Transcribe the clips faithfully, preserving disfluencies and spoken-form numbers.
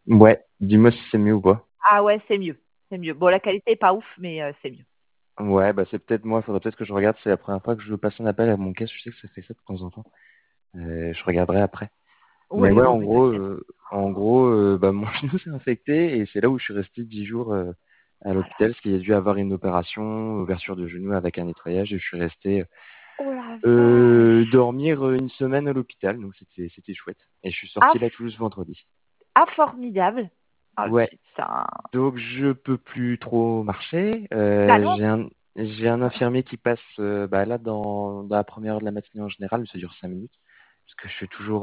Ouais, dis-moi si c'est mieux ou pas. Ah ouais, c'est mieux. C'est mieux. Bon, la qualité est pas ouf, mais euh, c'est mieux. Ouais, bah c'est peut-être moi, faudrait peut-être que je regarde, c'est la première fois que je passe un appel à mon caisse, je sais que ça fait ça de temps en temps. Euh, je regarderai après. Mais Oui, ouais, oui, en mais gros, t'inquiète. euh, en gros, euh, bah mon genou s'est infecté et c'est là où je suis resté dix jours euh, à Ah la l'hôpital, parce qu'il y a dû avoir une opération, ouverture de genou avec un nettoyage, et je suis resté Oh la euh, vache. dormir euh, une semaine à l'hôpital, donc c'était c'était chouette. Et je suis Ah, sorti là tout f- juste vendredi. ah, formidable. Oh Ouais, putain. donc je peux plus trop marcher. Bah Euh, non. j'ai un j'ai un infirmier qui passe euh, bah, là dans, dans la première heure de la matinée en général, mais ça dure cinq minutes parce que je suis toujours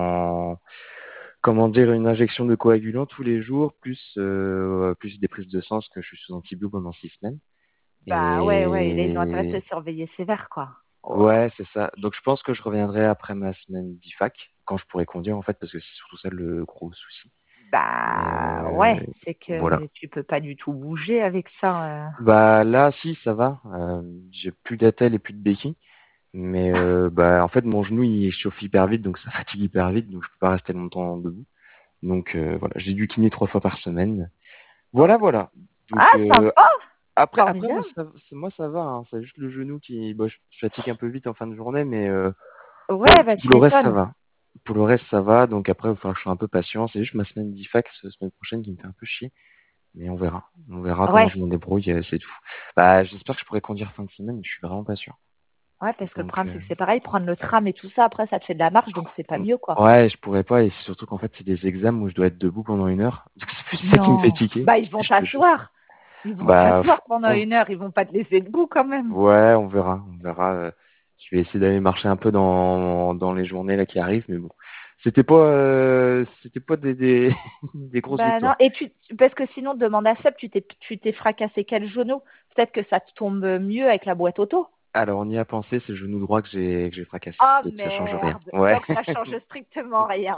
en comment dire une injection de coagulant tous les jours, plus euh, plus des prises de sang parce que je suis sous antibio pendant six semaines. Bah ouais, ouais. Et là, ils ont intérêt de Et te surveiller sévère, quoi. Oh. ouais, c'est ça. Donc je pense que je reviendrai après ma semaine d'IFAC quand je pourrai conduire en fait parce que c'est surtout ça le gros souci. Mais Bah euh, ouais, c'est voilà. que tu peux pas du tout bouger avec ça. euh. Bah là, si, ça va. Euh, j'ai plus d'attelle et plus de béquilles. Mais euh, bah en fait, mon genou il chauffe hyper vite, donc ça fatigue hyper vite, donc je peux pas rester longtemps debout. Donc euh, voilà, j'ai du kiné trois fois par semaine. Voilà, Oh. voilà. Ah, Donc euh, sympa. après, après moi Formidable. ça, c'est- moi ça va. Hein. C'est juste le genou qui, bah, je je fatigue un peu vite en fin de journée, mais euh, Ouais, pour, bah pour tu le reste ça m'étonnes. va. Pour le reste ça va. Donc après, il va falloir que je sois un peu patient. C'est juste ma semaine d'IFAX, la semaine prochaine, qui me fait un peu chier. Mais on verra. On verra comment Ouais. je m'en débrouille, euh, c'est tout. Bah, j'espère que je pourrai conduire fin de semaine, mais je suis vraiment pas sûr. Ouais, parce que le Donc, problème, euh, c'est que c'est pareil, prendre le tram et tout ça, après, ça te fait de la marche, donc c'est pas mieux, quoi. ouais, je pourrais pas, et c'est surtout qu'en fait, c'est des examens où je dois être debout pendant une heure. Donc, c'est plus ça qui me fait Non. tiquer. Bah, ils vont Je te jure. t'asseoir. Ils vont Bah, pff, t'asseoir pendant on- une heure. Ils vont pas te laisser debout, quand même. ouais, on verra, on verra. euh, Je vais essayer d'aller marcher un peu dans, dans les journées là qui arrivent, mais bon. C'était pas, euh, c'était pas des, des, des grosses Bah non. victoires. Et tu, parce que sinon, demande à Seb, tu t'es, tu t'es fracassé quel genou? Peut-être que ça te tombe mieux avec la boîte auto. Alors, on y a pensé, c'est le genou droit que j'ai, que j'ai fracassé. Oh Donc, ça change rien. merde. Ouais. Donc ça change strictement rien.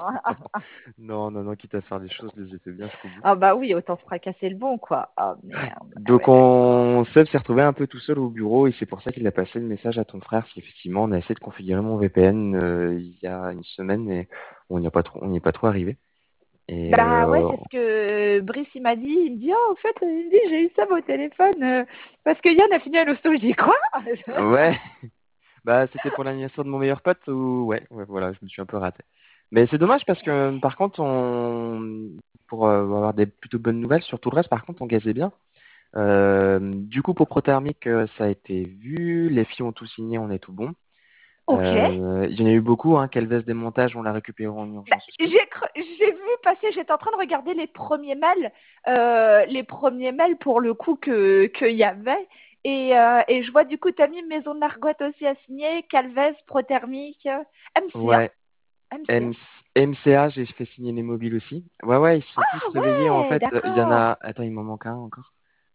Non, non, non, quitte à faire les choses, je les ai fait bien jusqu'au bout. Ah bah oui, autant se fracasser le bon, quoi. Oh merde. Ah Donc ouais, d'accord. on Seb s'est retrouvé un peu tout seul au bureau et c'est pour ça qu'il a passé le message à ton frère. Parce qu'effectivement, on a essayé de configurer mon V P N euh, il y a une semaine et on n'y a pas trop, on n'y est pas trop arrivé. Et Bah ouais, euh, c'est ce que Brice il m'a dit. Il me dit, oh, en fait, il me dit, j'ai eu ça au téléphone euh, parce que Yann a fini à l'hosto. Je dis quoi? ouais, bah c'était pour l'anniversaire de mon meilleur pote ou ouais, ouais, voilà, je me suis un peu raté. Mais c'est dommage parce que par contre, on pour euh, avoir des plutôt bonnes nouvelles sur tout le reste, par contre, on gazait bien. Euh, du coup, pour Prothermic, euh, ça a été vu, les filles ont tout signé, on est tout bon. Ok. Euh, il y en a eu beaucoup, hein. Calves Démontage, on l'a récupéré en Bah, urgence aussi. j'ai cre- j'ai vu passer, j'étais en train de regarder les premiers mails, euh, les premiers mails pour le coup que qu'il y avait. Et, euh, et je vois du coup, t'as mis Maison de l'Argote aussi à signer, Calvez, Prothermique, M C A. Ouais, M C A. M- MCA, j'ai fait signer les mobiles aussi. Ouais, ouais, ils se sont tous Ah réveillés en ouais, fait. Il y en d'accord. a. Attends, il m'en manque un encore.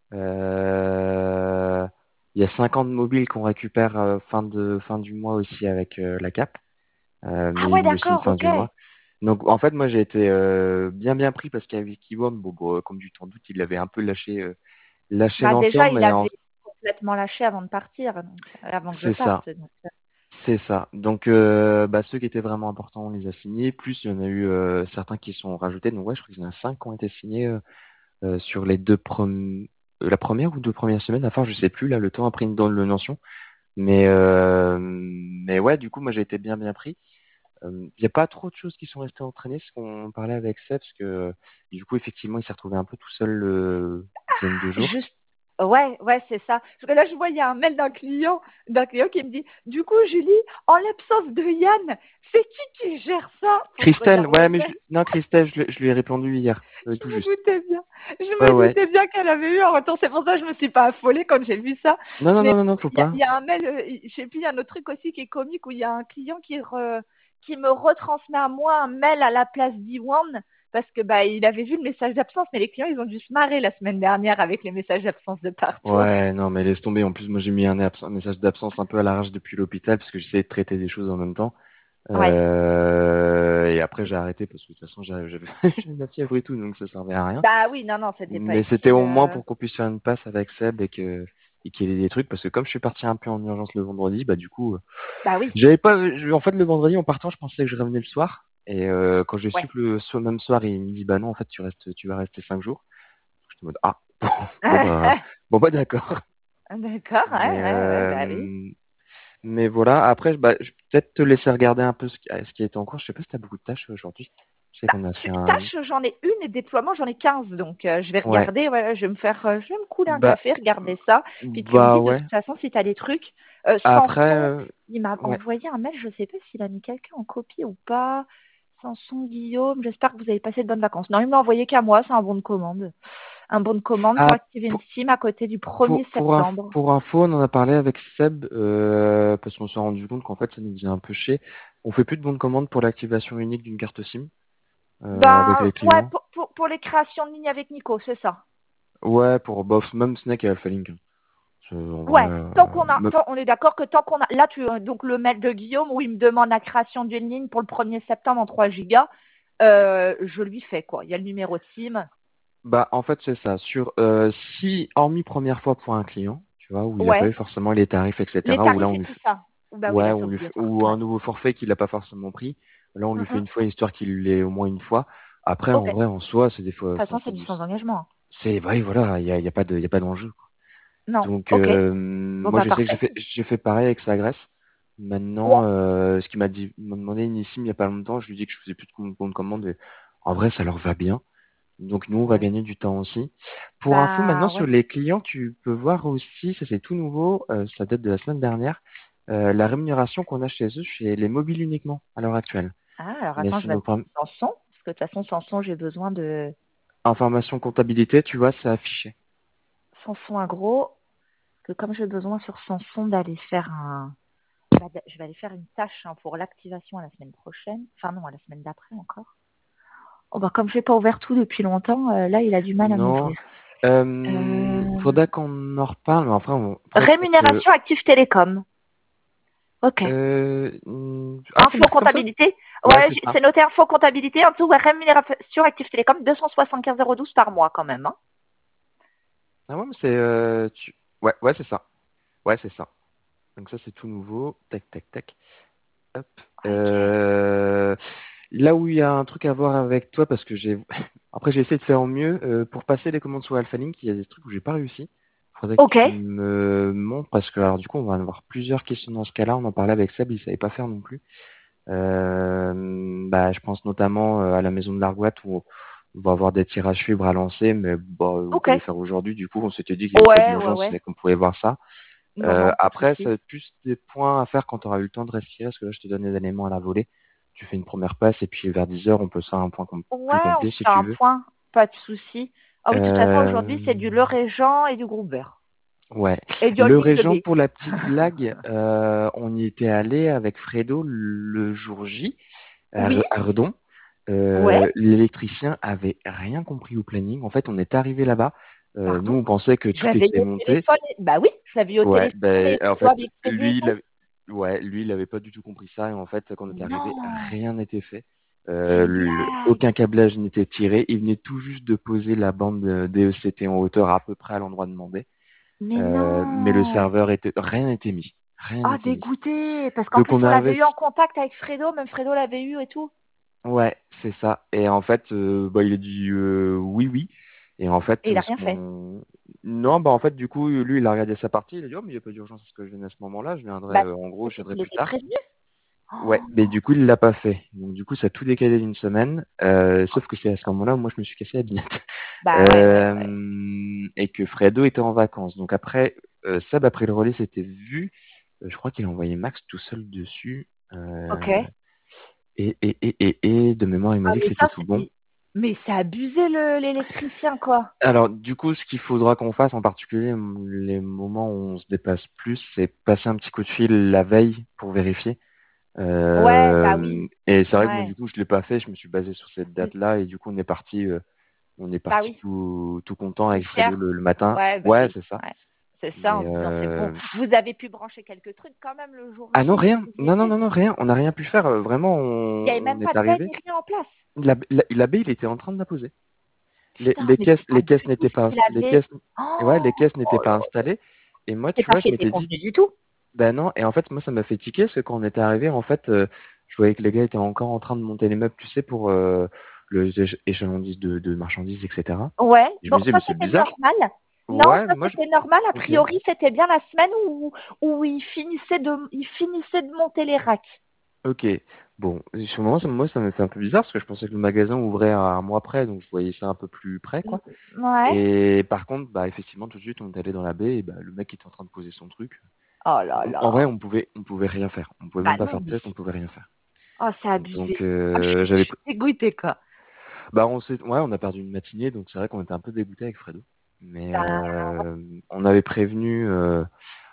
Euh, Il y a cinquante mobiles qu'on récupère euh, fin de fin du mois aussi avec euh, la Cap, euh, Ah mais ouais, ils me le signent d'accord, fin ok. du mois. Donc en fait, moi j'ai été euh, bien bien pris parce qu'avec Kiwom, bon, bon, comme du temps doute, il avait un peu lâché euh, lâché Bah déjà, l'ensemble, il mais en- avait complètement lâché avant de partir, donc, euh, avant que je c'est ça. parte. Donc, euh, C'est ça. Donc, euh, bah, ceux qui étaient vraiment importants, on les a signés. Plus, il y en a eu euh, certains qui sont rajoutés. Donc, ouais, je crois qu'il y en a cinq qui ont été signés euh, euh, sur les deux premières, la première ou deux premières semaines. Enfin, je sais plus. Là, le temps a pris une dans le notion. Mais, euh, mais ouais, du coup, moi, j'ai été bien, bien pris. Euh, Il n'y a pas trop de choses qui sont restées entraînées, ce qu'on parlait avec Seb, parce que du coup, effectivement, il s'est retrouvé un peu tout seul euh, dizaine de jours. juste, ouais, ouais, c'est ça. Parce que là, je vois, il y a un mail d'un client, d'un client qui me dit, du coup, Julie, en l'absence de Yann, c'est qui qui gère ça? Faut que je Christelle, regarde ouais, le mais je, mail. non, Christelle, je, lui je lui ai répondu hier, euh, Je tout me juste. doutais bien. Je Ouais, me ouais. doutais bien qu'elle avait eu un retour. C'est pour ça que je me suis pas affolée quand j'ai vu ça. Non, non, Mais non, non, non, faut il y a, pas. il y a un mail, euh, je sais plus, il y a un autre truc aussi qui est comique où il y a un client qui, re- qui me retransmet à moi un mail à la place d'Iwan parce que bah il avait vu le message d'absence, mais les clients ils ont dû se marrer la semaine dernière avec les messages d'absence de partout. Ouais, non, mais laisse tomber. En plus, moi, j'ai mis un, abs- un message d'absence un peu à l'arrache depuis l'hôpital parce que j'essayais de traiter des choses en même temps. Ouais. Euh, et après, j'ai arrêté parce que de toute façon, j'avais j'avais j'avais la fièvre et tout, donc ça servait à rien. Bah oui, non, non, c'était pas Mais c'était utile. au moins euh. pour qu'on puisse faire une passe avec Seb et que et qu'il ait des trucs parce que comme je suis parti un peu en urgence le vendredi, bah du coup, euh, Bah oui. j'avais pas. je- En fait, le vendredi en partant, je pensais que je revenais le soir. Et euh, quand j'ai su Ouais. que le so- même soir, il me dit bah non, en fait, tu restes, tu vas rester cinq jours. J'étais en mode ah bon bah bon bah d'accord. D'accord, ouais, Mais ouais, ouais, bah oui. euh, mais voilà. Après, bah, je vais peut-être te laisser regarder un peu ce qui, ce qui est en cours. Je sais pas si t'as beaucoup de tâches aujourd'hui. Je sais Bah, qu'on a tu- fait un. tâches, j'en ai une et déploiement, j'en ai quinze. Donc, euh, je vais Ouais. regarder, ouais, je vais me faire, euh, je vais me couler un Bah café, regarder ça. Puis tu me bah dis de ouais. toute façon si tu as des trucs. Euh, Après, Samson, euh, il m'a ouais. envoyé un mail, je sais pas s'il a mis quelqu'un en copie ou pas. Samson Guillaume, j'espère que vous avez passé de bonnes vacances. Non, il m'a envoyé qu'à moi, c'est un bon de commande. Un bon de commande pour Ah, activer une pour, Steam à côté du pour, premier pour, inf- septembre. pour info, on en a parlé avec Seb euh, parce qu'on s'est rendu compte qu'en fait, ça nous faisait un peu chier. On fait plus de bons de commande pour l'activation unique d'une carte SIM euh, avec Ben, les ouais, clients. pour, pour, pour les créations de ligne avec Nico, c'est ça. Ouais, pour bof, même Snake et Alpha Link, hein. C'est- En vrai, Ouais, tant euh, qu'on a, me- tant- on est d'accord que tant qu'on a, là, tu, donc le mail de Guillaume où il me demande la création d'une ligne pour le premier septembre en trois gigas, euh, je lui fais quoi. Il y a le numéro de SIM. bah en fait c'est ça. Sur euh, si hormis première fois pour un client, tu vois, où il n'a pas Ouais, eu forcément les tarifs, les et cetera. Où là tarifs on et lui tout fait, ça. Bah oui, ouais, là, c'est on lui fait, obligatoire. ou Ouais. un nouveau forfait qu'il n'a pas forcément pris. Là on Mm, lui fait mm. une fois histoire qu'il l'ait au moins une fois. Après Ok. en De vrai en soi c'est des fois, toute enfin façon, c'est c'est du du, sans engagement. c'est ouais, voilà, il y a, il y a pas de, il y a pas d'enjeu. Non. Donc Ok. euh, Bon moi bah je sais que j'ai parfait. fait j'ai fait pareil avec Sagresse. Ouais. Maintenant, euh, ce qu'il m'a dit, il m'a demandé une SIM il y a pas longtemps, je lui ai dit que je faisais plus de com- compte commande et en vrai ça leur va bien. Donc nous on va Ouais. gagner du temps aussi. Pour info maintenant Bah sur ouais. les clients, tu peux voir aussi, ça c'est tout nouveau, euh, ça date de la semaine dernière, euh, la rémunération qu'on a chez eux chez les mobiles uniquement à l'heure actuelle. Ah, alors Mais attends, c'est je vais nos mettre prom- Samson, parce que de toute façon, Samson, j'ai besoin de information comptabilité, tu vois, c'est affiché. Samson agro, que comme j'ai besoin sur Samson d'aller faire un, bah, d- je vais aller faire une tâche hein, pour l'activation à la semaine prochaine. Enfin non, à la semaine d'après encore. Oh bah comme je n'ai pas ouvert tout depuis longtemps, euh, là il a du mal à Non. m'ouvrir. Euh, Euh, faudra qu'on en reparle, mais enfin, on- après, peut-être, euh, Rémunération active télécom. Ok. euh, hmm, ah, c'est Info marqué comme ça? comptabilité. Ouais, Ouais, c'est j- ça. c'est noté info comptabilité. En dessous, ouais, rémunération active télécom, deux cent soixante-quinze euros douze par mois quand même. Hein. Ah ouais, mais c'est, euh, tu... ouais, ouais, c'est ça. Ouais, c'est ça. Donc ça, c'est tout nouveau. Tac, tac, tac. Hop. Ok. Euh, là où il y a un truc à voir avec toi, parce que j'ai, après, j'ai essayé de faire au mieux, euh, pour passer les commandes sur Alpha Link, il y a des trucs où j'ai pas réussi. Faudrait que Ok. tu me montres, parce que, alors, du coup, on va avoir plusieurs questions dans ce cas-là. On en parlait avec Seb, il savait pas faire non plus. Euh, bah, je pense notamment euh, à la maison de l'Argoat où on va avoir des tirages fibres à lancer, mais bah, on Ok. peut les faire aujourd'hui. Du coup, on s'était dit qu'il n'y avait pas Ouais, ouais, d'urgence ouais. et qu'on pouvait voir ça. Non, Euh, non, pas de après, souci. c'est plus des points à faire quand tu auras eu le temps de respirer, parce que là, je te donne les éléments à la volée. Tu fais une première passe et puis vers dix heures, on peut se faire un point com- plus Ouais, on complet se si fait tu un veux. point, pas de souci. Ah oui, de toute façon, aujourd'hui, c'est Euh, du leurre et Jean et du groupe beurre. ouais. Et du Le holding de Régent, B. pour la petite blague, euh, on y était allé avec Fredo le jour J à Oui, Re- à Redon. ouais, Euh, l'électricien avait rien compris au planning. En fait, on est arrivé là-bas. Euh, nous, pardon. on pensait que Je tout l'avais eu était au monté. téléphone. et- Bah oui, je l'avais eu au Ouais, téléphone ben, et en tout fait, avec crédit et lui, il tout. avait, ouais, lui, il avait pas du tout compris ça. Et en fait, quand on est Mais arrivé, non, rien n'était fait. c'est Euh, une le- blague. aucun câblage n'était tiré. Il venait tout juste de poser la bande de D E C T en hauteur à peu près à l'endroit demandé. Mais Euh, mais le non. serveur était, rien n'était mis. Rien Ah, n'était mis. dégoûté. Parce qu'en Donc plus, on est on arrivé. l'avait eu en contact avec Fredo, même Fredo l'avait eu et tout. Ouais, c'est ça. Et en fait, euh, bah, il a dit euh, oui, oui. Et en Et fait, il a ce rien fait. qu'on... Non, bah en fait, du coup, lui, il a regardé sa partie. Il a dit, oh, mais il n'y a pas d'urgence à ce que je vienne à ce moment-là. Je viendrai, Bah, euh, en gros, je surtout viendrai qu'il plus était tard. prévenu. Ouais, Oh, mais du coup, il l'a pas fait. Donc, du coup, ça a tout décalé d'une semaine. Euh, sauf que c'est à ce moment-là où moi, je me suis cassé la binette. bah ouais, ouais, ouais. Euh, et que Fredo était en vacances. Donc après, euh, Seb, après le relais, c'était vu. Euh, je crois qu'il a envoyé Max tout seul dessus. Ok. Euh, et, et, et, et, et de mémoire, il m'a Ah, dit que mais c'était ça, tout c'est... bon. il- Mais c'est abusé, le... l'électricien, quoi. Alors, du coup, ce qu'il faudra qu'on fasse, en particulier m- les moments où on se déplace plus, c'est passer un petit coup de fil la veille pour vérifier. Ouais, bah oui. Euh, et c'est vrai que moi, Ouais. du coup, je l'ai pas fait. Je me suis basé sur cette Mm. date-là et du coup, on est parti, euh, on est Bah parti oui. tout, tout content Tout avec Fredo fier. le, le matin. Ouais, bah Ouais, oui. c'est ça. Ouais. C'est ça, en Mais se disant, c'est bon. euh, Vous avez pu brancher quelques trucs quand même le jour ah non, J où rien. vous y Non, non, étiez. non, non, rien. On n'a rien pu faire. Euh, Vraiment, Il n'y avait on, même on pas est de baie arrivé. ni rien en place. La, la, la baie, il était en train de la poser. Les, Putain, les mais caisses, c'est pas les caisses du tout n'étaient ce pas, qu'il les avait. caisses, ouais, les Oh, caisses n'étaient oh pas là là. installées. Et moi, C'est tu vois, parce je qu'il était m'étais dit, convenu du tout. ben non. Et en fait, moi, ça m'a fait tiquer, parce que quand on était arrivé, en fait, euh, je voyais que les gars étaient encore en train de monter les meubles, tu sais, pour euh, le éche- échelonnement de, de marchandises, et cetera. Ouais, Et je bon, me disais, ça mais c'est c'était bizarre. normal. Non, Ouais, ça moi, je... c'était normal. A Ok. priori, c'était bien la semaine où, où ils finissaient de, ils finissaient de monter les racks. Ok. Bon, sur le moment, ça, moi, ça me fait un peu bizarre parce que je pensais que le magasin ouvrait à un mois près, donc je voyais ça un peu plus près, quoi. Ouais. Et par contre, bah, effectivement, tout de suite, on est allé dans la baie et bah, le mec était en train de poser son truc. Oh là En vrai, là. on pouvait, on pouvait rien faire. On pouvait Bah même pas non, faire de mais test, on pouvait rien faire. oh, c'est Donc, abusé. Ah, je euh, suis, je j'avais, suis dégoûtée, quoi. bah, on s'est, ouais, on a perdu une matinée, donc c'est vrai qu'on était un peu dégoûté avec Fredo. Mais Bah, euh, on avait prévenu, euh,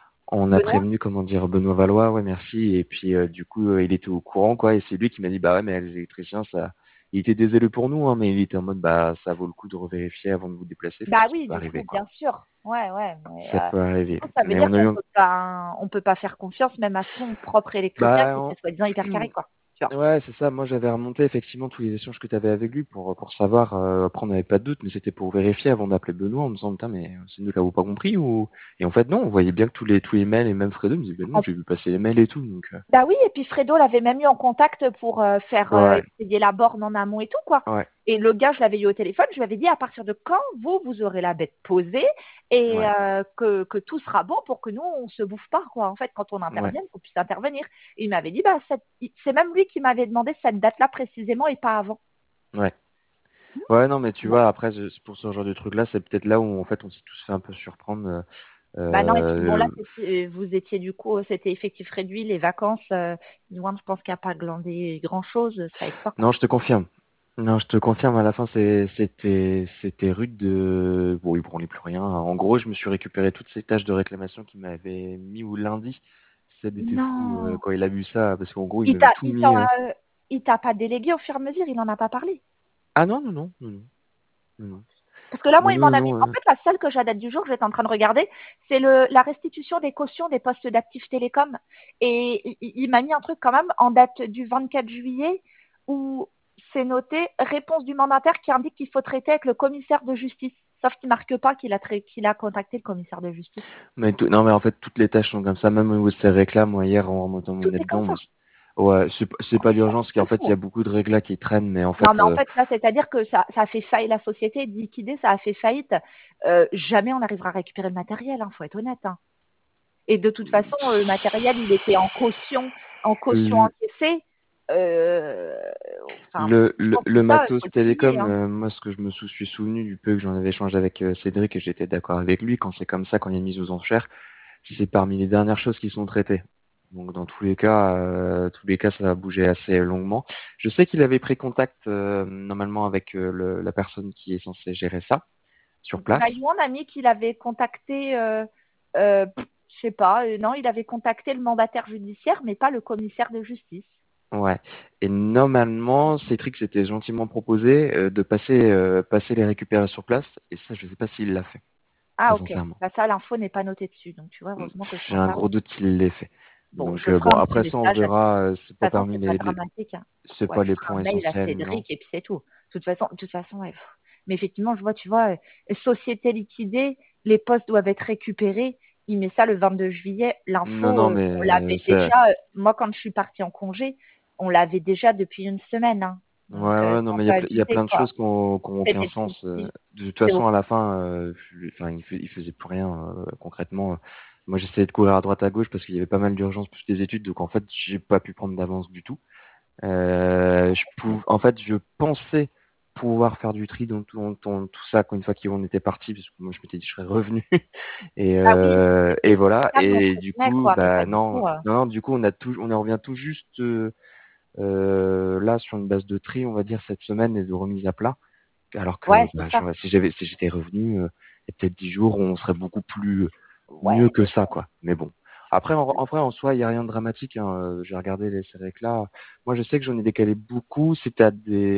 on a Benoît? prévenu, comment dire, Benoît Valois, ouais, merci. Et puis, euh, du coup, euh, il était au courant, quoi. Et c'est lui qui m'a dit, bah ouais, mais les électriciens, ça, il était désolé pour nous, hein, mais il était en mode, bah, ça vaut le coup de revérifier avant de vous déplacer parce Bah que ça oui, peut du coup, arriver, bien quoi. sûr. Ouais, ouais. Mais, Ça euh, peut arriver. ça veut Mais dire on a qu'on eu, peut pas, on peut pas faire confiance même à son propre électricien bah, qui était soi-disant hyper carré, quoi. Tu vois. ouais, c'est ça. Moi, j'avais remonté effectivement tous les échanges que tu avais avec lui pour, pour savoir. Euh, après, on n'avait pas de doute, mais c'était pour vérifier avant d'appeler Benoît en me disant, putain, mais c'est nous qui n'avons pas compris ou... Et en fait, non, on voyait bien que tous les, tous les mails et même Fredo me disait, ben non, j'ai vu passer les mails et tout. Donc, euh, Bah oui, et puis Fredo l'avait même eu en contact pour euh, faire euh, ouais, essayer la borne en amont et tout, quoi. ouais, Et le gars, je l'avais eu au téléphone, je lui avais dit à partir de quand vous, vous aurez la bête posée et ouais, euh, que, que tout sera bon pour que nous, on se bouffe pas, quoi. En fait, quand on ouais, intervienne, qu'on puisse intervenir. Et il m'avait dit, bah, cette- c'est même lui qui m'avait demandé cette date-là précisément et pas avant. ouais. Ouais, non, mais tu Bon. vois, après, je- pour ce genre de truc-là, c'est peut-être là où, en fait, on s'est tous fait un peu surprendre. Bah non, et puis bon, là, Euh, c'était- euh, vous étiez du coup, c'était effectif réduit, les vacances. Euh, Yoann, je pense qu'il n'y a pas glandé grand-chose, ça aide pas, quoi. non, je te confirme. Non, je te confirme, à la fin, c'est- c'était, c'était rude de... Bon, il branlait plus rien. En gros, je me suis récupéré toutes ces tâches de réclamation qu'il m'avait mis au lundi. Seb était fou euh, Non. quand il a vu ça, parce qu'en gros, il Il m'avait t'a, tout il mis... t'en euh, a- il t'a pas délégué au fur et à mesure, il n'en a pas parlé. Ah non, non, non, non, non, non, Parce que là, moi, non, il m'en non, a mis. non, En euh, fait, la seule que j'ai à date du jour, que j'étais en train de regarder, c'est le, la restitution des cautions des postes d'Actif Télécom. Et il, il m'a mis un truc quand même en date du vingt-quatre juillet où c'est noté réponse du mandataire qui indique qu'il faut traiter avec le commissaire de justice. Sauf qu'il marque pas qu'il a, trai- qu'il a contacté le commissaire de justice. mais tout- non, mais en fait, toutes les tâches sont comme ça, même au niveau de ces réclames, moi, hier, en remontant mon Tout nez est comme dedans, ça. moi, c'est- ouais, c'est pas c'est Oh, pas mais c'est un l'urgence, truc de qu'en fait, il y a fou. beaucoup de réglas qui traînent, mais en Non, fait, mais en euh, fait, là, c'est-à-dire que ça, ça a fait faillite, la société est liquidée, ça a fait faillite. Euh, jamais on n'arrivera à récupérer le matériel, hein, faut être honnête. Hein. Et de toute façon, euh, le matériel, il était en caution, en caution le, encaissée. Euh, enfin, le, le, franchement, tout le ça, il faut matos le payer. télécom, Hein. euh, moi, ce que je me sou- suis souvenu du peu que j'en avais échangé avec euh, Cédric, et j'étais d'accord avec lui, quand c'est comme ça, quand il y a une mise aux enchères, c'est parmi les dernières choses qui sont traitées. Donc dans tous les cas, euh, tous les cas, ça va bouger assez longuement. Je sais qu'il avait pris contact euh, normalement avec euh, le- la personne qui est censée gérer ça sur Bah, place. Yoann a mis qu'il avait contacté, euh, euh, pff, je sais pas, euh, non, il avait contacté le mandataire judiciaire, mais pas le commissaire de justice. Ouais. Et normalement, Cédric s'était gentiment proposé euh, de passer euh, passer les récupérer sur place. Et ça, je sais pas s'il l'a fait, très Ah, ok. sincèrement. Bah, ça, l'info n'est pas notée dessus. Donc, tu vois, heureusement que je J'ai t'en un parle. gros doute qu'il l'ait fait. Bon, Donc je euh, ferai bon, un petit après ça, on message. De toute verra. Euh, c'est pas façon, parmi c'est pas les, les- dramatique. Hein. c'est Ouais, pas je les ferai un points mail à essentiels, non. Cédric et puis c'est tout. De toute façon, de toute façon, ouais. pff. Mais effectivement, je vois, tu vois, euh, société liquidée, les postes doivent être récupérés. Il met ça le vingt-deux juillet. Non, L'info, non, euh, mais on euh, l'avait ça. déjà. euh, Moi, quand je suis partie en congé, on l'avait déjà depuis une semaine. Hein. Ouais, Donc, euh, ouais, non, c'est un mais il y peu a, ple- il y a abusé, plein de quoi. choses qui ont, qui ont C'est aucun des sens. euh. soucis. De toute C'est façon, à horrible. la fin, euh, je- enfin, il, fais- il faisait plus rien euh, concrètement. Moi, j'essayais de courir à droite à gauche parce qu'il y avait pas mal d'urgences plus des études, donc en fait, j'ai pas pu prendre d'avance du tout. Euh, je pouv- en fait, je pensais pouvoir faire du tri dans tout, dans tout ça quand une fois qu'on était parti, parce que moi, je m'étais dit je serais revenu. Et, Ah oui, euh, c'était et c'était voilà. calme, Et entre du guillemets, coup, quoi, mais pas bah du non, tout. euh. non, non, du coup, on a tout, on en revient tout juste. euh, euh, là sur une base de tri, on va dire cette semaine et de remise à plat. Alors que Ouais, c'est bah, ça. j'aurais- si j'avais, si j'étais revenu, euh, il y a peut-être dix jours, on serait beaucoup plus mieux Ouais, que mais ça, quoi. Mais bon. Après, en, en vrai, en soi, il y a rien de dramatique. Hein. Euh, J'ai regardé les séries là. Moi, je sais que j'en ai décalé beaucoup. Si t'as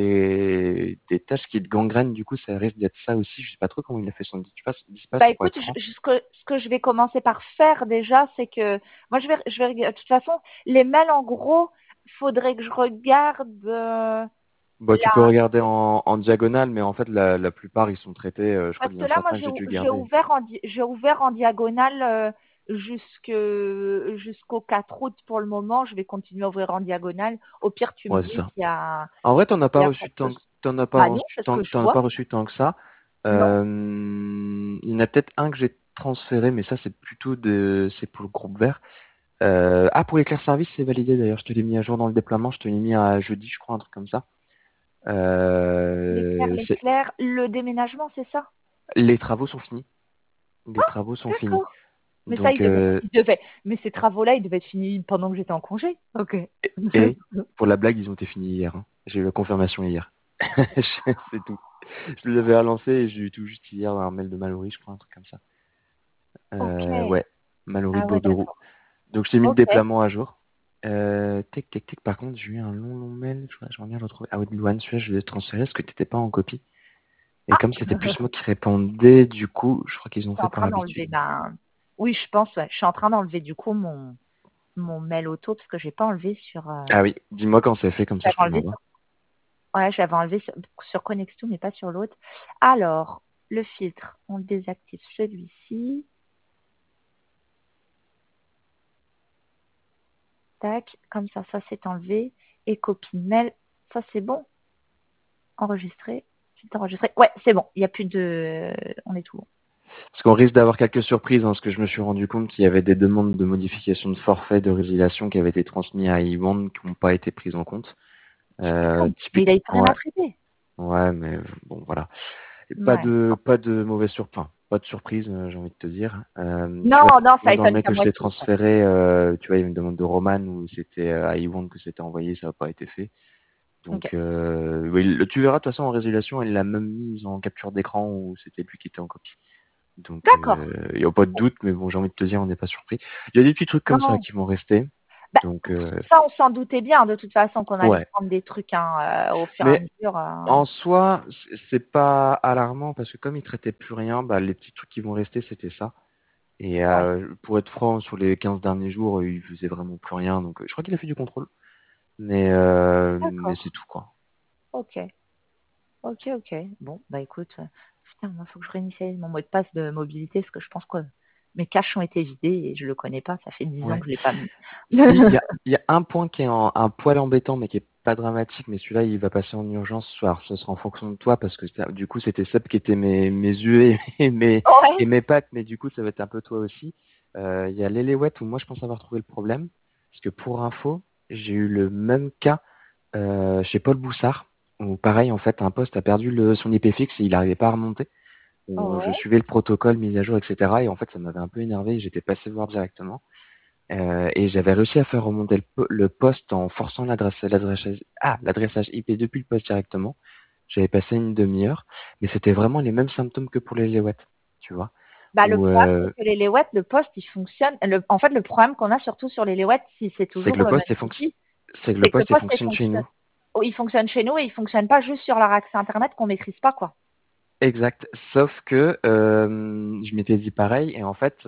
des des tâches qui te gangrènent, du coup, ça risque d'être ça aussi. Je sais pas trop comment il a fait son dispatch, dispatch bah pour écoute, être je- franc. je- ce que, ce que je vais commencer par faire déjà, c'est que moi je vais, je vais, de toute façon, les mails en gros, faudrait que je regarde euh, Bah, tu peux là, regarder en, en diagonale, mais en fait, la, la plupart, ils sont traités. Euh, je crois parce qu'il y que en a là, moi certains que j'ai, j'ai dû j'ai garder. ouvert en, di- j'ai ouvert en diagonale. Euh, jusque, jusqu'au quatre août pour le moment. Je vais continuer à ouvrir en diagonale. Au pire, tu me Ouais, c'est dis ça. qu'il y a, En vrai, t'en as il pas y a reçu quelque tant, chose. t'en as pas Bah non, reçu c'est ce tant, que je t'en as pas vois. reçu tant que ça. Non. Euh, il y en a peut-être un que j'ai transféré, mais ça, c'est plutôt de, c'est pour le groupe vert. Euh, ah, pour l'éclair service, c'est validé d'ailleurs. Je te l'ai mis à jour dans le déploiement. Je te l'ai mis à jeudi, je crois, un truc comme ça. L'éclair, Euh, c'est, l'éclair, le déménagement, c'est ça? les travaux sont finis. Les travaux sont finis. D'accord. Mais ça, il Donc, devait, euh, il devait, mais ces travaux-là, ils devaient être finis pendant que j'étais en congé. Ok. et pour la blague, ils ont été finis hier, hein. J'ai eu la confirmation hier. Je- C'est tout. Je les avais relancés et j'ai eu tout juste hier un mail de Mallory, je crois, un truc comme ça. Ok. Euh, ouais, Mallory Ah ouais, Baudouroux. d'accord. Donc, je t'ai mis le Ok. déploiement à jour. Euh, tic, tic, tic. Par contre, j'ai eu un long, long mail. Je j'aimerais bien le retrouver. Ah oui, de Louane, celui-là, je l'ai transféré parce que t'étais pas en copie. Et Ah, comme c'était plus moi qui répondais, du coup, je crois qu'ils je ont suis fait en par train habitude. d'enlever ma. Oui, je pense, ouais. Je suis en train d'enlever du coup mon, mon mail auto parce que j'ai pas enlevé sur. euh, Ah oui, dis-moi quand c'est fait, comme ça J'avais je te enlevé l'envoie. sur. Ouais, j'avais enlevé sur, sur Connexto, mais pas sur l'autre. Alors, le filtre, on le désactive celui-ci. Tac, comme ça, ça c'est enlevé. Et copie de mail, ça c'est bon. Enregistré. C'est enregistré. Ouais, c'est bon. Il n'y a plus de. On est tout bon. Parce qu'on risque d'avoir quelques surprises, hein, parce que je me suis rendu compte qu'il y avait des demandes de modification de forfait, de résiliation qui avaient été transmises à Iwan qui n'ont pas été prises en compte. Tu Euh, m'étonnes. Mais il a typiquement, rien ouais, à traiter. ouais, mais bon, voilà. Et pas Ouais. de, pas de mauvaise surprise, enfin, pas de surprise, euh, j'ai envie de te dire. Euh, tu vois, Non, non, ça moi, dans le étonne mail qu'à que je t'ai moitié. Ça. transféré, euh, tu vois, il y avait une demande de Roman où c'était euh, à Iwan que c'était envoyé, ça n'a pas été fait. Ok. Donc, euh, oui, le- tu verras de toute façon en résiliation, elle l'a même mise en capture d'écran où c'était lui qui était en copie. Donc, D'accord. euh, il n'y a pas de doute, mais bon, j'ai envie de te dire, on n'est pas surpris. Il y a des petits trucs comme ça Non. qui vont rester. Bah, Donc, euh, ça, on s'en doutait bien, de toute façon, qu'on allait ouais. prendre des trucs hein, euh, au fur et à Mais mesure. euh. en soi, c'est c'est pas alarmant parce que comme ils traitaient plus rien, bah, les petits trucs qui vont rester, c'était ça. Et Ouais. euh, pour être franc, sur les quinze derniers jours, il faisait vraiment plus rien. Donc, euh, je crois qu'il a fait du contrôle. Mais, euh, mais c'est D'accord. tout, quoi. Ok. Ok, ok. Bon, bah écoute, euh, putain, moi, faut que je réinitialise mon mot de passe de mobilité parce que je pense que mes caches ont été vidées et je le connais pas. Ça fait dix ans Ouais. que je l'ai pas mis. Si, il y a, il y a un point qui est en- un poil embêtant, mais qui est pas dramatique, mais celui-là, il va passer en urgence. Alors, ce sera en fonction de toi, parce que ça- du coup, c'était Seb qui était mes, mes yeux et, et mes, et Ouais. mes pattes, mais du coup, ça va être un peu toi aussi. Euh, il y a l'Elewet où moi, je pense avoir trouvé le problème. Parce que pour info, j'ai eu le même cas euh, chez Paul Boussard, où pareil, en fait, un poste a perdu le, son I P fixe et il n'arrivait pas à remonter. Où je Ouais. suivais le protocole, mise à jour, et cetera. Et en fait, ça m'avait un peu énervé. J'étais passé voir directement. Euh, et j'avais réussi à faire remonter le, po- le poste en forçant l'adresse, l'adressage, ah, l'adressage I P depuis le poste directement. J'avais passé une demi-heure, mais c'était vraiment les mêmes symptômes que pour les Léouettes, tu vois. Bah, le Où problème, c'est euh, que les Léouettes, le poste, il fonctionne. Le, en fait, le problème qu'on a surtout sur les Léouettes, si c'est c'est que toujours le le même poste est fonction, souci, c'est que le c'est que le poste est poste, il fonctionne chez fonctionne. nous. Oh, il fonctionne chez nous et il fonctionne pas juste sur leur accès Internet qu'on maîtrise pas, quoi. Exact. Sauf que euh, je m'étais dit pareil, et en fait,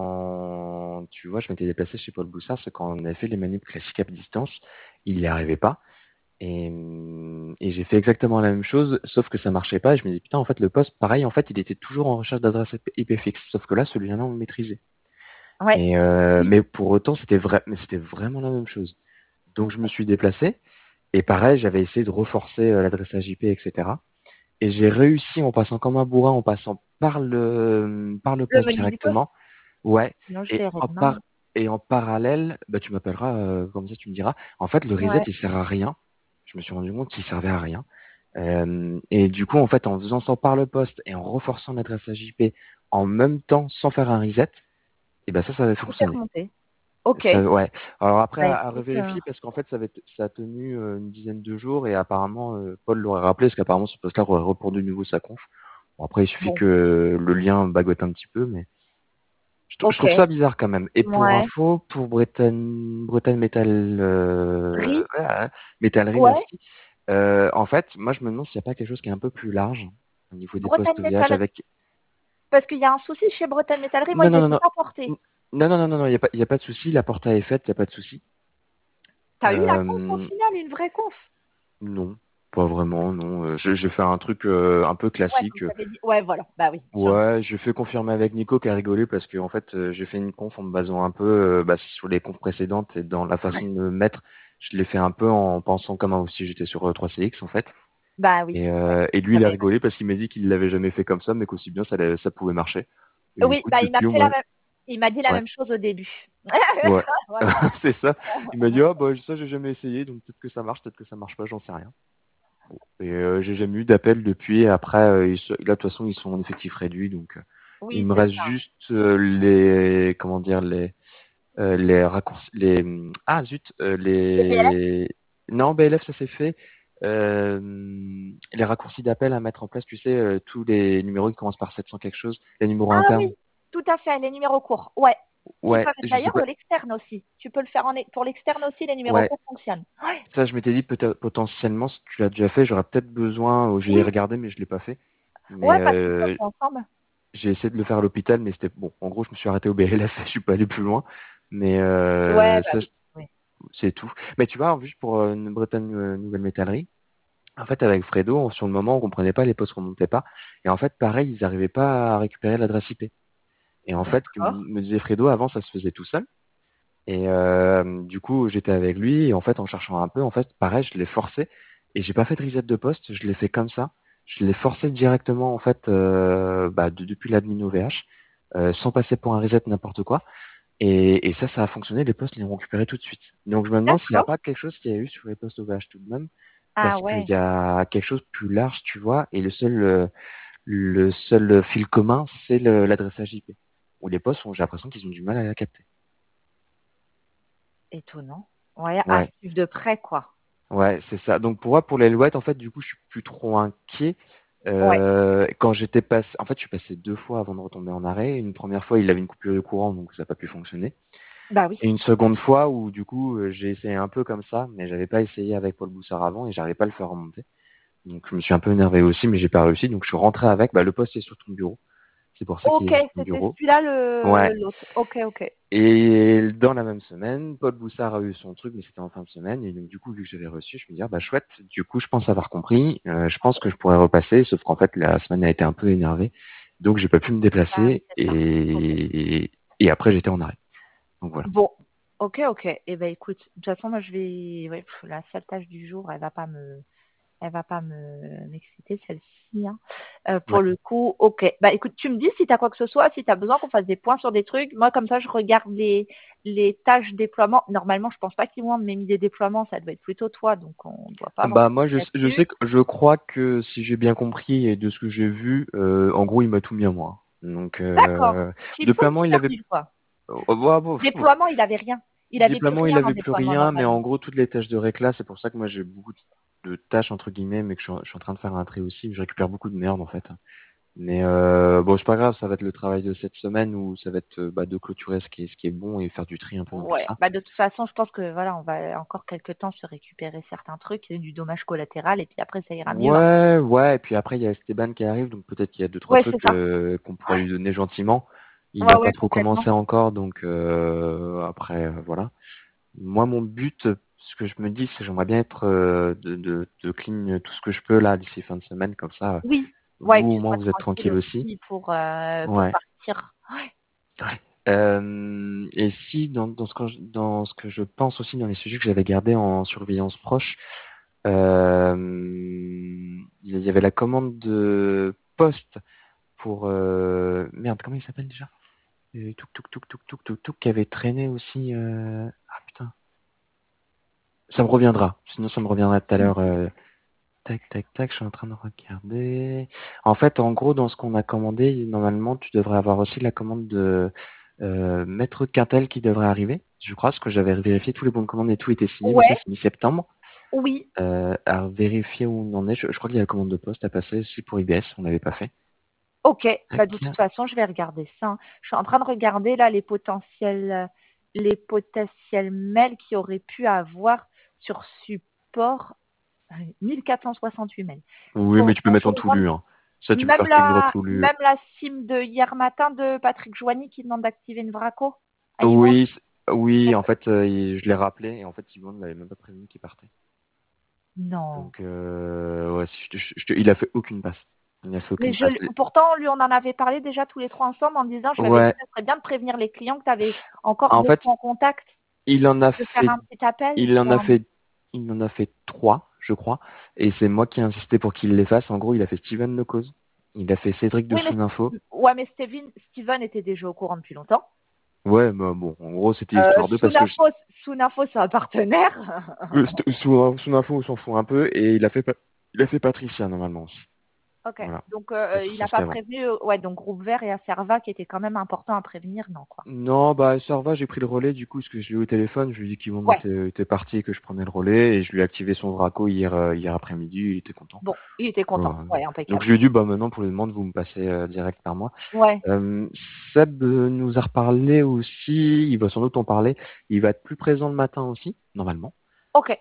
quand tu vois, je m'étais déplacé chez Paul Boussard, c'est quand on avait fait les manips classiques à distance, il n'y arrivait pas. Et, et j'ai fait exactement la même chose, sauf que ça marchait pas. Et je me dis, putain, en fait, le poste, pareil, en fait, il était toujours en recherche d'adresse I P fixe. Sauf que là, celui-là, on le maîtrisait. Ouais. Et, euh, mais pour autant, c'était vrai, mais c'était vraiment la même chose. Donc, je me suis déplacé. Et pareil, j'avais essayé de reforcer euh, l'adressage I P, et cetera. Et j'ai réussi en passant comme un bourrin, en passant par le, par le Le poste menu du poste. directement. Ouais. Sinon, je Et verrai en demain. par, et en parallèle, bah, tu m'appelleras, euh, comme ça, tu me diras. En fait, le reset, Ouais. il sert à rien. Je me suis rendu compte qu'il servait à rien. Euh, et du coup, en fait, en faisant ça par le poste et en renforçant l'adressage I P en même temps, sans faire un reset, et ben ça, ça avait Tout est fonctionné. remonté. Ok. Ça, ouais. Alors après, Bah à, à écoute, euh, revérifier parce qu'en fait, ça, avait, ça a tenu euh, une dizaine de jours et apparemment, euh, Paul l'aurait rappelé parce qu'apparemment, ce poste-là aurait reprendre de nouveau sa conf. Bon, après, il suffit bon. que le lien bagote un petit peu, mais je, trou- je Ok. trouve ça bizarre quand même. Et pour Ouais. info, pour Bretagne, Bretagne Metal, euh, Riz. ouais, Metallerie, Ouais. merci. Euh, en fait, moi, je me demande s'il n'y a pas quelque chose qui est un peu plus large au niveau des postes Bretagne O V H Métallerie. avec. Parce qu'il y a un souci chez Bretagne Métallerie. Moi, Non, ils non, non, n'étaient non. pas portés. Non, non, non, non, non, il n'y a pas, il y a pas de souci. La porta est faite, il n'y a pas de souci. T'as eu la conf au Euh, final, une vraie conf. non. Pas vraiment, non. Euh, J'ai j'ai fait un truc euh, un peu Ouais, comme classique. tu avais dit. Ouais, voilà. Bah oui, sur le Ouais, je fais confirmer avec Nico qui a rigolé parce que en fait euh, j'ai fait une conf en me basant un peu euh, bah, sur les confs précédentes et dans la façon Ouais. de me mettre, je l'ai fait un peu en pensant comme si j'étais sur euh, trois C X en fait. Bah oui. Et, Ouais. euh, et lui Ah, il a mais- rigolé parce qu'il m'a dit qu'il l'avait jamais fait comme ça, mais qu'aussi bien ça, allait- ça pouvait marcher. Et Oui, écoute, bah il m'a depuis au fait la moins, même. Il m'a dit la ouais, même chose au début. ouais, Voilà. c'est ça. Il m'a dit ah bah ça j'ai jamais essayé, donc peut-être que ça marche, peut-être que ça marche pas, j'en sais rien. Bon. Et euh, j'ai jamais eu d'appel depuis. Après, euh, ils se- là, de toute façon, ils sont en effectif réduit, donc euh, il Oui, me c'est reste ça. juste euh, les, comment dire, les, euh, les raccourcis, les, ah zut, euh, Et B L F? les, non, B L F, ça c'est fait. Euh, les raccourcis d'appel à mettre en place, tu sais, euh, tous les numéros qui commencent par sept cents quelque chose, les numéros Ah internes. oui, tout à fait, les numéros courts. Ouais. Qui Ouais, peuvent je sais d'ailleurs pas. de l'externe aussi. Tu peux le faire en e- pour l'externe aussi, les numéros Ouais, courts fonctionnent. Ouais. ça, je m'étais dit peut-être potentiellement, si tu l'as déjà fait, j'aurais peut-être besoin, ou je vais y Oui. regarder, mais je l'ai pas fait. Mais Ouais, pas de souci, on euh, fait ensemble. j'ai essayé de le faire à l'hôpital, mais c'était bon. En gros, je me suis arrêté au B L F, je suis pas allé plus loin. Mais Ouais, euh, bah ça, oui. Oui. c'est tout. Mais tu vois, juste pour euh, une Bretagne euh, Nouvelle Métallerie, en fait, avec Fredo, on- sur le moment, on comprenait pas les postes qu'on montait pas. Et en fait, pareil, ils arrivaient pas à récupérer l'adresse I P. Et en fait, comme D'accord. me disait Fredo, avant, ça se faisait tout seul. Et euh, du coup, j'étais avec lui. Et en fait, en cherchant un peu, en fait, pareil, je l'ai forcé. Et j'ai pas fait de reset de poste, je l'ai fait comme ça. Je l'ai forcé directement, en fait, euh, bah, de- depuis l'admin O V H, euh, sans passer pour un reset n'importe quoi. Et, et ça, ça a fonctionné, les postes les ont récupérés tout de suite. Donc je me demande s'il n'y a D'accord. pas quelque chose qu'il y a eu sur les postes O V H tout de même, Ah parce qu'il ouais. y a quelque chose de plus large, tu vois, et le seul, euh, le seul fil commun, c'est le- l'adressage I P. Où les postes, ont- j'ai l'impression qu'ils ont du mal à la capter. Étonnant. Ouais, à Ouais, suivre de près, quoi. ouais, c'est ça. Donc pour moi, pour l'alouette, en fait, du coup, je suis plus trop inquiet. Ouais. Euh, quand j'étais passé, en fait, je suis passé deux fois avant de retomber en arrêt. Une première fois, il avait une coupure de courant, donc ça n'a pas pu fonctionner. Bah oui. Et une seconde fois où du coup euh, j'ai essayé un peu comme ça, mais j'avais pas essayé avec Paul Boussard avant et j'arrivais pas à le faire remonter. Donc je me suis un peu énervé aussi, mais j'ai pas réussi. Donc je suis rentré avec. Bah, le poste est sur ton bureau. C'est pour ça qu'il Ok, est sur ton c'était bureau. celui-là le Ouais. l'autre. Ok, ok. Et dans la même semaine, Paul Boussard a eu son truc, mais c'était en fin de semaine. Et donc du coup, vu que j'avais reçu, je me dis ah, bah chouette. Du coup, je pense avoir compris. Euh, je pense que je pourrais repasser, sauf qu'en fait la semaine a été un peu énervée, donc j'ai pas pu me Ah oui, déplacer c'est ça. Ok. et et après j'étais en arrêt. Donc voilà. Bon. Ok, ok. Eh ben écoute, de toute façon, moi je vais. Ouais, pff, la seule tâche du jour, elle va pas me. Elle va pas me m'exciter celle-ci, hein. Euh, pour Ouais. le coup, ok. Bah écoute, tu me dis si tu as quoi que ce soit, si tu as besoin qu'on fasse des points sur des trucs. Moi, comme ça, je regarde les, les tâches déploiement. Normalement, je pense pas qu'ils vont m'aimer des déploiements, ça doit être plutôt toi, donc on doit pas Ah avoir de bah moi soucis je, je là-dessus. sais que je crois que si j'ai bien compris et de ce que j'ai vu, euh, en gros il m'a tout mis à moi. Donc D'accord. euh, Qu'il faut déploiement il avait supervise, quoi. oh, bah, bon, pff, Déploiement, il avait rien. Il avait plus déploiement il rien en avait plus déploiement rien, mais en normalement. gros toutes les tâches de récla, c'est pour ça que moi j'ai beaucoup de, de tâches entre guillemets, mais que je suis, en je suis en train de faire un tri aussi. Je récupère beaucoup de merde en fait. Mais euh, bon c'est pas grave, ça va être le travail de cette semaine où ça va être euh, bah, de clôturer ce qui est ce qui est bon et faire du tri un peu dans tout Ouais. ça. Bah de toute façon, je pense que voilà, on va encore quelques temps se récupérer certains trucs, du dommage collatéral, et puis après ça ira mieux, hein. Ouais, ouais, et puis après il y a Esteban qui arrive, donc peut-être qu'il y a deux trois Ouais, c'est trucs ça. euh, qu'on pourrait lui donner gentiment. Il Ouais, a pas ouais, trop complètement. commencé encore, donc euh, après euh, voilà. Moi mon but, ce que je me dis, c'est que j'aimerais bien être euh, de, de, de clean tout ce que je peux là d'ici fin de semaine, comme ça Oui. Ouais, et vous que au tu moins sois vous êtes tranquille tranquille aussi. aussi pour, euh, pour Ouais. partir. Ouais. Ouais. Euh, et si dans, dans ce que je, dans ce que je pense aussi dans les sujets que j'avais gardés en surveillance proche, euh, il y avait la commande de poste pour euh, merde, comment il s'appelle déjà? Euh, Touk touk touk touk touk touk touk qui avait traîné aussi. euh, Ah putain, ça me reviendra. Sinon, ça me reviendra tout à l'heure. euh, Tac tac tac, je suis en train de regarder. En fait, en gros, dans ce qu'on a commandé, normalement, tu devrais avoir aussi la commande de euh, Maître Quintel qui devrait arriver. Je crois, parce que j'avais vérifié tous les bons de commande et tout était signé, mais ça Ouais, c'est mi-septembre. oui. Euh, à vérifier où on en est. Je, je crois qu'il y a la commande de poste à passer aussi pour I B S, on l'avait pas fait. Ok. Bah, de Tac. toute façon, je vais regarder ça, hein. Je suis en train de regarder là les potentiels, les potentiels mails qui auraient pu avoir sur support. euh, mille quatre cent soixante-huit mails. Oui, mais Bon, tu peux mettre en bonjour, tout Juan. lu, hein. Ça, tu peux Même faire tenir en la, tout lu. même la sim de hier matin de Patrick Joigny qui demande d'activer une Vraco à Yvonne. Oui, c- oui, en fait, euh, il- je l'ai rappelé et en fait, Yvonne ne l'avait même pas prévenu qu'il partait. Non. Donc, euh, ouais, si je te- je te- il a fait aucune passe. Il a fait Mais aucune je, passe. pourtant, lui, on en avait parlé déjà tous les trois ensemble en disant, je lui avais dit, Ouais, ça serait bien de prévenir les clients que tu avais encore en d'autres fait, en contact, il en a de faire fait, un petit appel. il en Faire a un- fait, il en a fait trois, je crois. Et c'est moi qui ai insisté pour qu'il les fasse. En gros, il a fait Steven No Cause. Il a fait Cédric de Oui, mais, Sous-Info. ouais, mais Steven, Steven était déjà au courant depuis longtemps. Ouais, bah bon, en gros, c'était Euh, histoire d'eux sous parce que je- l'info, sous l'info, c'est un partenaire. euh, c'était- sous, sous info, on s'en fout un peu. Et il a fait, Pa- il a fait Patricia normalement aussi. Ok. Voilà. Donc, euh, il Patricia, n'a c'était pas avant. prévenu, euh, ouais, donc groupe vert et Acerva qui était quand même important à prévenir, non, quoi. Non, bah ça va, j'ai pris le relais du coup, parce que je l'ai eu au téléphone, je lui ai dit qu'Yvonne Ouais. était, était parti et que je prenais le relais, et je lui ai activé son Vraco hier, euh, hier après-midi, il était content. Bon, il était content. Voilà. Ouais, Donc impeccable. je lui ai dit, bah maintenant pour les demandes, vous me passez euh, direct par moi. Ouais. Euh, Seb euh, nous a reparlé aussi, il va sans doute en parler, il va être plus présent le matin aussi, normalement, Ok.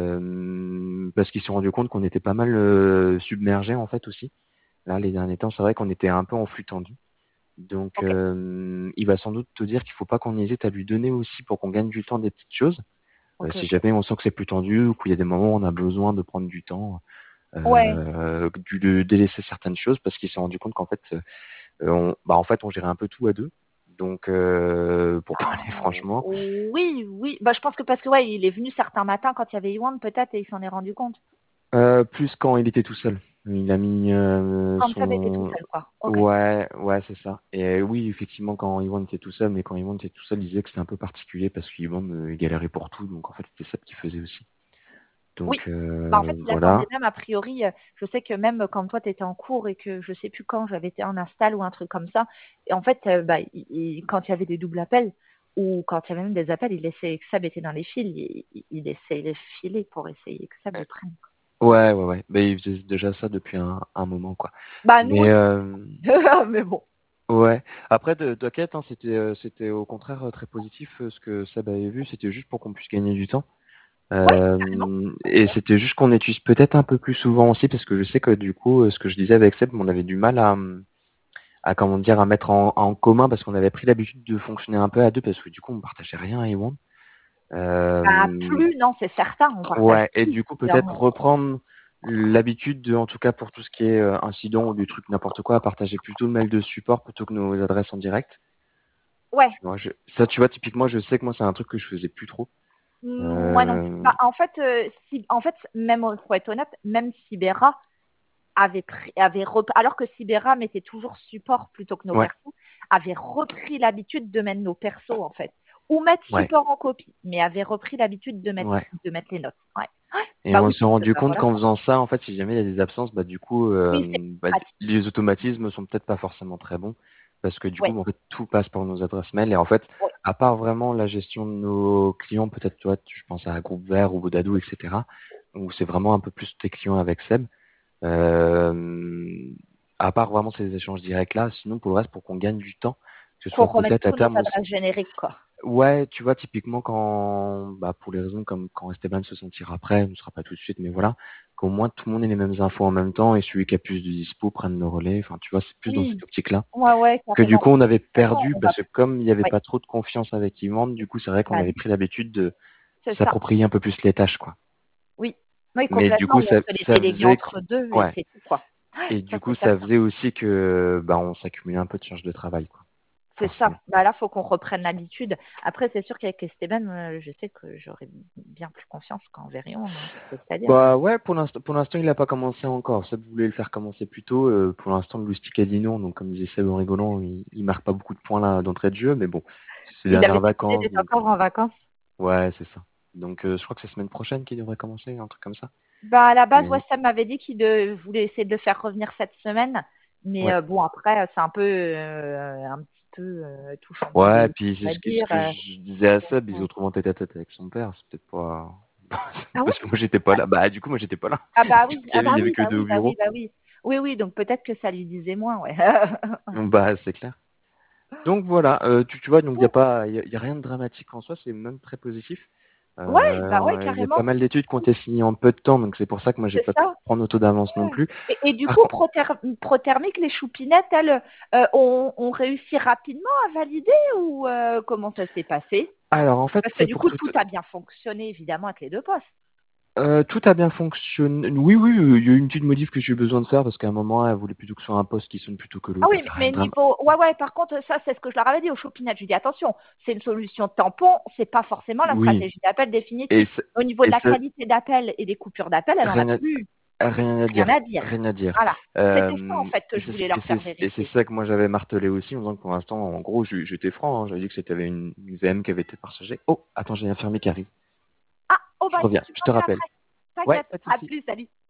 euh, parce qu'il s'est rendu compte qu'on était pas mal euh, submergé en fait aussi. Là, les derniers temps, c'est vrai qu'on était un peu en flux tendu. Donc, Ok. euh, il va sans doute te dire qu'il faut pas qu'on hésite à lui donner aussi pour qu'on gagne du temps des petites choses. Euh, Ok, si ok. jamais on sent que c'est plus tendu ou qu'il y a des moments où on a besoin de prendre du temps, Ouais. euh, de lui délaisser certaines choses parce qu'il s'est rendu compte qu'en fait, euh, on, bah en fait, on gérait un peu tout à deux. Donc, euh, pour Ah, parler franchement, oui, oui. Bah, je pense que parce que ouais, il est venu certains matins quand il y avait Iwan peut-être et il s'en est rendu compte. euh, plus quand il était tout seul. Il a mis euh, Quand Seb était tout son... seul, quoi. Ok. Ouais, ouais, c'est ça. Et euh, oui, effectivement, quand Yvonne était tout seul, mais quand Yvonne était tout seul, il disait que c'était un peu particulier parce qu'Yvonne euh, il galérait pour tout, donc en fait, c'était ça qu'il faisait aussi. Oui. Donc Bah, en fait, euh, il attendait voilà. même a priori. euh, Je sais que même quand toi tu étais en cours et que je sais plus quand j'avais été en install ou un truc comme ça. Et en fait, euh, bah, il- il- quand il y avait des doubles appels ou quand il y avait même des appels, il laissait que Seb était dans les fils, il, il, il essayait les filer pour essayer que Seb le prenne. Ouais, ouais, ouais. Mais il faisait déjà ça depuis un, un moment, quoi. Bah nous Mais aussi. euh, Mais bon. ouais. Après, de, t'inquiète, hein, c'était, euh, c'était au contraire euh, très positif euh, ce que Seb avait vu. C'était juste pour qu'on puisse gagner du temps. Ouais, carrément. Euh, et c'était juste qu'on utilise peut-être un peu plus souvent aussi, parce que je sais que du coup, euh, ce que je disais avec Seb, on avait du mal à, à comment dire, à mettre en, en commun, parce qu'on avait pris l'habitude de fonctionner un peu à deux, parce que du coup, on partageait rien à Ewan. Bah, Euh, plus, non, c'est certain, on partage Ouais, et plus, du coup peut-être clairement. reprendre l'habitude de, en tout cas pour tout ce qui est euh, incident ou du truc n'importe quoi, à partager plutôt le mail de support plutôt que nos adresses en direct. Ouais, Tu vois, je- ça, tu vois, typiquement, je sais que moi c'est un truc que je faisais plus trop. mm, moi non plus. Euh, Bah, en fait, euh, si, en fait, même euh, pour être honnête, même Sibera avait pris, avait rep- alors que Sibera mettait toujours support plutôt que nos ouais, persos, avait repris l'habitude de mettre nos persos en fait, ou mettre ouais, support en copie, mais avait repris l'habitude de mettre ouais. de mettre les notes. Ouais. Ouais. Et Bah on oui, s'est parce que rendu bah compte voilà qu'en quoi. faisant ça, en fait, si jamais il y a des absences, bah du coup, Oui, c'est euh, bah, pratique. les automatismes sont peut-être pas forcément très bons parce que du Ouais, coup, en fait, tout passe par nos adresses mail et en fait, ouais. à part vraiment la gestion de nos clients, peut-être toi, je pense à Groupe Vert ou Bodadou, et cetera, où c'est vraiment un peu plus tes clients avec Seb. Euh, à part vraiment ces échanges directs là, sinon pour le reste, pour qu'on gagne du temps, que ce Qu'on soit remette peut-être à tous nos terme aussi. adresses génériques quoi. Ouais, tu vois, typiquement quand, bah, pour les raisons comme quand Esteban se sentira prêt, ne sera pas tout de suite, mais voilà, qu'au moins tout le monde ait les mêmes infos en même temps et celui qui a plus de dispo prenne le relais. Enfin, tu vois, c'est plus dans cette Oui, optique-là. ouais, ouais, Que du carrément. coup, on avait De toute façon, perdu on va. parce que comme il n'y avait Ouais, pas trop de confiance avec Yvan, du coup, c'est vrai qu'on bah avait non, pris l'habitude de c'est ça. s'approprier un peu plus les tâches, quoi. Oui, oui, Mais du complètement. coup, Où on ça, se les ça déléguait faisait, que- entre deux et ouais. c'est tout quoi. Ouais, Et ça du coup, c'est ça certain. faisait aussi que, bah, on s'accumulait un peu de charge de travail, quoi. C'est ça. Forcément. Bah là, faut qu'on reprenne l'habitude. Après, c'est sûr qu'avec Esteban, euh, je sais que j'aurais bien plus confiance qu'en Verion, hein, c'est-à-dire. Hein. Bah ouais, pour l'instant, pour l'instant, il n'a pas commencé encore. Seb voulait le faire commencer plus tôt. Euh, pour l'instant, le Lustig a dit non. Donc, comme disait Seb en rigolant, il, il marque pas beaucoup de points là d'entrée de jeu. Mais bon, c'est les Il avait dernières décidé vacances. d'être Donc, encore euh, en vacances. ouais, c'est ça. Donc, euh, je crois que c'est semaine prochaine qu'il devrait commencer, un truc comme ça. Bah à la base, Mais ouais, Sam m'avait dit qu'il de- voulait essayer de le faire revenir cette semaine. Mais ouais. euh, bon, après, c'est un peu, euh, un petit peu euh, tout Ouais, chamboulé, puis on c'est va ce que, ce dire. que euh. je disais à Donc, Seb, ils euh, se retrouvent en tête à tête avec son père. C'est peut-être pas. Ah oui? Parce que moi, j'étais pas là. Bah, du coup, moi, j'étais pas là. Ah bah oui, Il y ah avait, il bah y avait oui, que bah deux au oui, bah oui, bureau. bah oui. Oui, oui, donc peut-être que ça lui disait moins, ouais. Bah, c'est clair. Donc voilà, euh, tu, tu vois, donc il y a pas, il y a, y a rien de dramatique en soi, c'est même très positif. Ouais, bah ouais, Euh, Il y a pas carrément. mal d'études qui ont été signées en peu de temps, donc c'est pour ça que moi j'ai C'est pas pu ça. prendre auto d'avance non Ouais. plus. Et, et du Par coup, contre, Proter- Prothermique, les choupinettes, elles, euh, ont, ont réussi rapidement à valider ou euh, comment ça s'est passé? alors en fait, Parce que c'est du pour coup, tout. tout a bien fonctionné, évidemment, avec les deux postes. Euh, tout a bien fonctionné. Oui, oui, euh, il y a eu une petite modif que j'ai eu besoin de faire parce qu'à un moment, elle voulait plutôt que ce soit un poste qui sonne plutôt que Ah l'autre. oui, Enfin, rien mais de drame. niveau, ouais, ouais, par contre, ça, c'est ce que je leur avais dit au Shopinet. Je lui ai dit, attention, c'est une solution tampon, c'est pas forcément la Oui. stratégie d'appel Et, définitive. c'est- Au niveau de et la ça, qualité d'appel et des coupures d'appel, elle en a rien à, plus rien à rien dire. à dire. Rien à dire. Voilà. C'était ça, en Euh, fait, que et je c'est voulais et leur faire c'est- et c'est vérifier. ça que moi j'avais martelé aussi en disant que pour l'instant, en gros, je- j'étais franc. Hein, j'avais dit que c'était une, une V M qui avait été partagée. Oh, attends, j'ai un infirmier qui arrive. Ah, oh Je bah reviens. écoute, tu Je te m'appelles rappelle. après. Ouais, T'inquiète. pas de À souci. plus, salut.